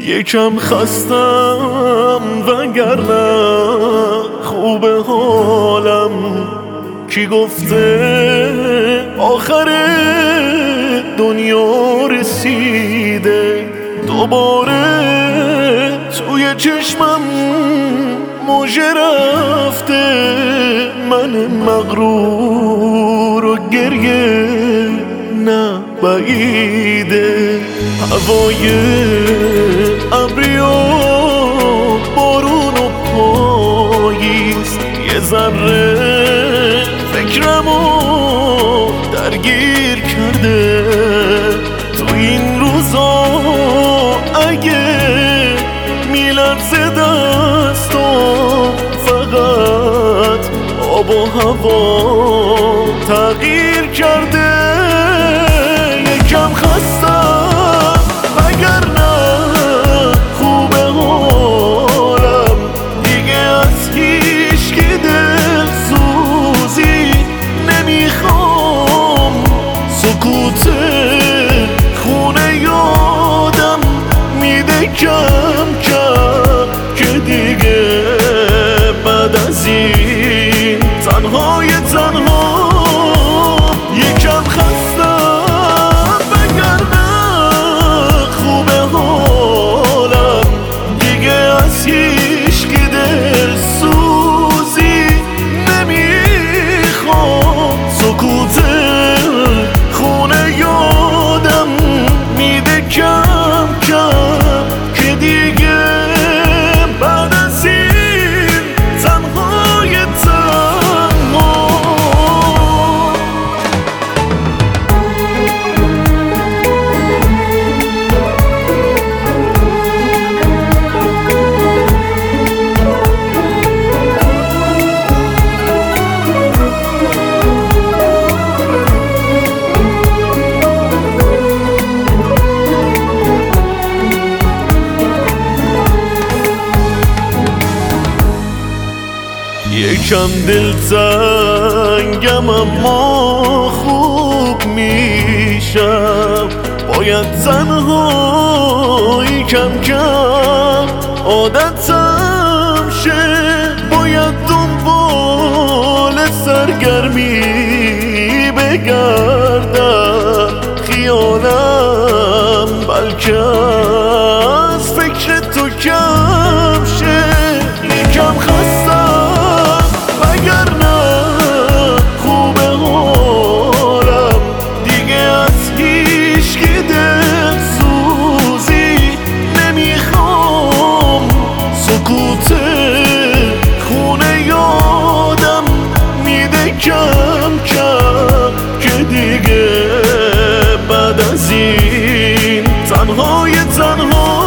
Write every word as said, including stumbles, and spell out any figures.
یکم خستم وگرنه خوب حالم. کی گفته آخر دنیا رسیده؟ دوباره توی چشمم موجه رفته، من مغرور و گریه نه بعیده. هوای ابری و بارون و پاییز یه ذره فکرمو درگیر کرده. تو این روزا اگه میلرزه دستم، فقط آب و هوا تغییر کرده. یکم خستم وگرنه خوب حالم، دیگه از هیچ کی دلسوزی نمیخوام. سکوت خونه یادم میده کم کم که دیگه بعد از این تنهای تنها. یکم خستم وگرنه خوب حالم، دیگه از هیچ کی دلسوزی نمیخوام. سکوت خونه یادم میده کم کم که دیگه بعد از این تنهای تنها. یکم دلتنگم اما خوب میشم. باید تنهایی کم کم عادتم شه. باید دنبال سرگرمی بگردم، خیالم بلکه از فکر تو کم شه. یکم خستم وگرنه خوب حالم، دیگه از هیچ کی دلسوزی نمیخوام. سکوت خونه یادم میده کم کم که دیگه بعد از این تنهای تنها.